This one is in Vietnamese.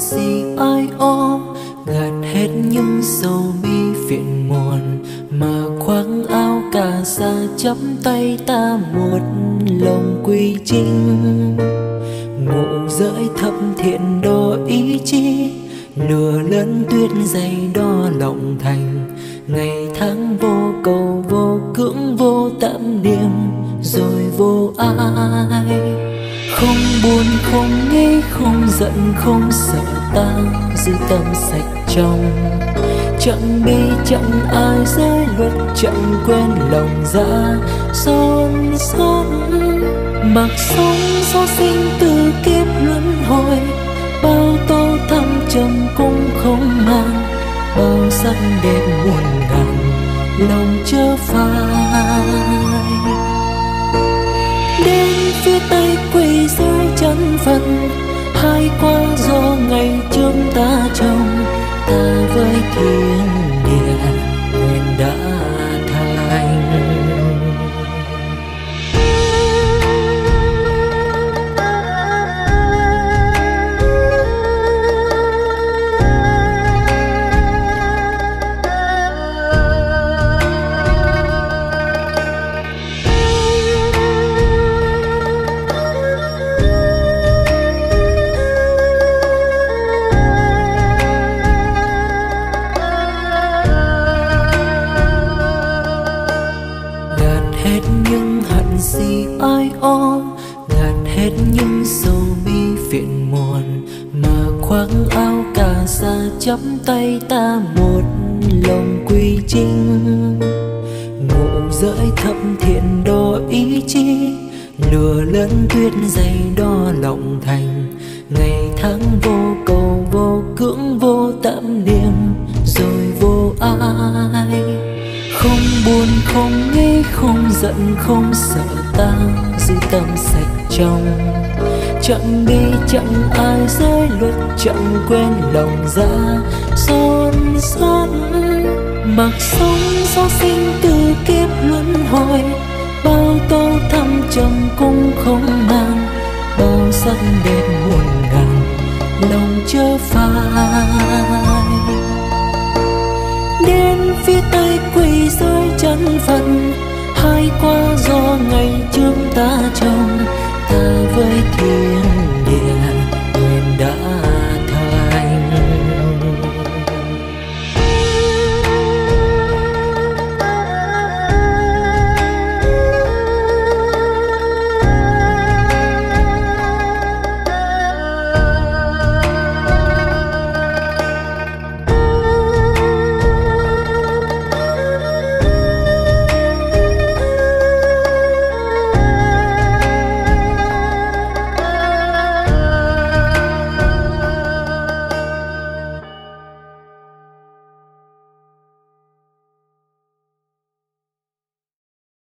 gì ai ó, gạt hết những sầu bi phiền muộn, mà khoác áo cà sa chắp tay ta một lòng quy chính. Ngộ giới thấp thiện đo ý chí, lửa lớn tuyết dày đo lòng thành. Ngày tháng vô cầu vô cưỡng vô tạm niệm, rồi vô ai. Không buồn không nghĩ không giận không sợ, ta giữ tâm sạch trong. Chẳng bi chẳng ai giới luật, chẳng quên lòng dạ son sắt. Mặc sống do sinh từ kiếp luân hồi, bao tô thăng trầm cũng không màng, bao sắc đẹp muôn ngàn lòng chớ phai. Đến phía tây quỳ dưới chân phận, hai qua do ngày trước ta trồng. Ta với thiên địa nguyện đã thành. Gì ai ó, gạt hết những sầu bi phiền muộn, mà khoác áo cà sa chắp tay ta một lòng quy chính. Ngộ giới thấp thiện đo ý chí, lửa lớn tuyết dày đo lòng thành. Ngày tháng vô cầu vô cưỡng vô tạm niệm, rồi vô ai. Không buồn không nghĩ không giận không sợ, ta giữ tâm sạch trong. Chẳng bi chẳng ai giới luật, chẳng quên lòng dạ son sắt. Mặc sống do sinh từ kiếp luân hồi, bao tô thăng trầm cũng không màng, bao sắc đẹp muôn ngàn lòng chớ phai. Đến phía tây quỳ dưới chân phận, hai qua do ngày trước ta trồng. Ta với thiên